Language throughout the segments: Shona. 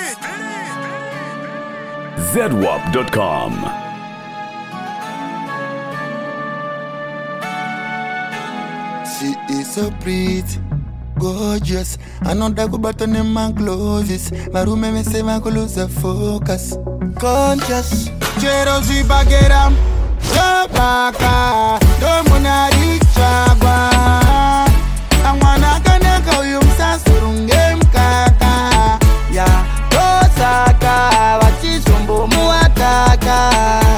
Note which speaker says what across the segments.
Speaker 1: ZWAP.com.
Speaker 2: She is so pretty, gorgeous. I know that go button in my clothes. My room me say my go lose the focus. Conscious, Jero si bagera, Jabaka, Domuna Richagua. I wanna connect you, Sasurungem Kaka. Ya, Osaka, Wachisumbo Muataka.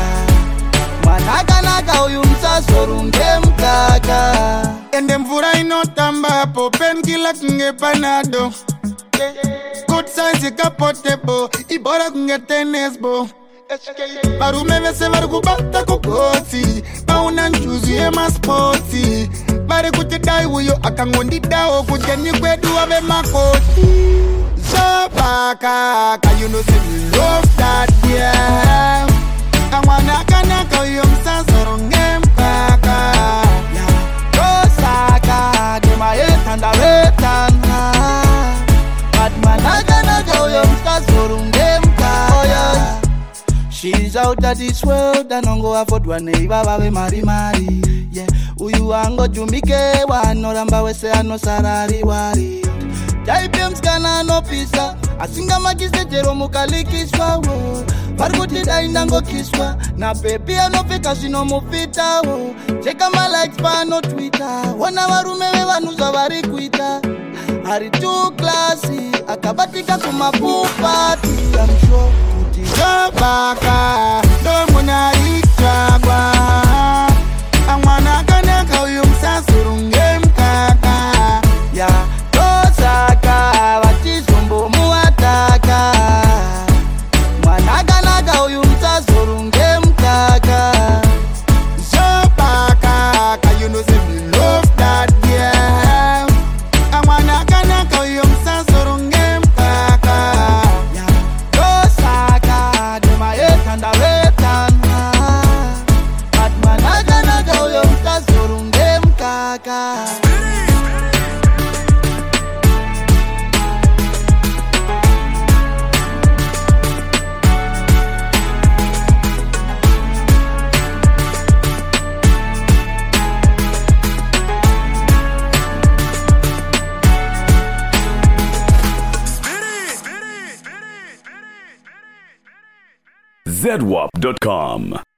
Speaker 2: Manaka uyu msasorungem kaka. Ende mvura inotamba popen kila kunge panado. Good size kapotebo ibora kunge tenesbo. Barume vese varukubata kukoti bauna nchuzi ema sporti. Bari kutidai uyo akangondidao kujeni kwedu wabe makoti. Zabaka, you know say we love that yeah. I wanna connect you, Sasurungem Kaka. Osaka, do my head and the red but man, I cannot you, Sasurungem Kaka. She's out of this world, and don't go afford one neighbor, Mari. Yeah, uyu ango jumike, one no ramba, we say, no sarari wari. Jaipiams kana no pisa, asinga magise jero mukalikiswa wo. Farguti daindango kiswa, na pepi anofika sino mupita wo. Cheka ma likes pa no Twitter, wana warumewe wanuza wari kuita. Hari too classy, akabatika kumapupati. I'm sure kuti Jabaka, domuna Richagua. I wanna connect you, Sasurungem Kaka. Yeah. Osaka, Wachisumbo Muataka. Manaka uyu msasurungem kaka. Zabaka, you know say we love that yeah. I wanna connect uyu msasurungem kaka. Osaka, do my head and the red but manaka uyu msasurungem kaka.
Speaker 1: ZWAP.com.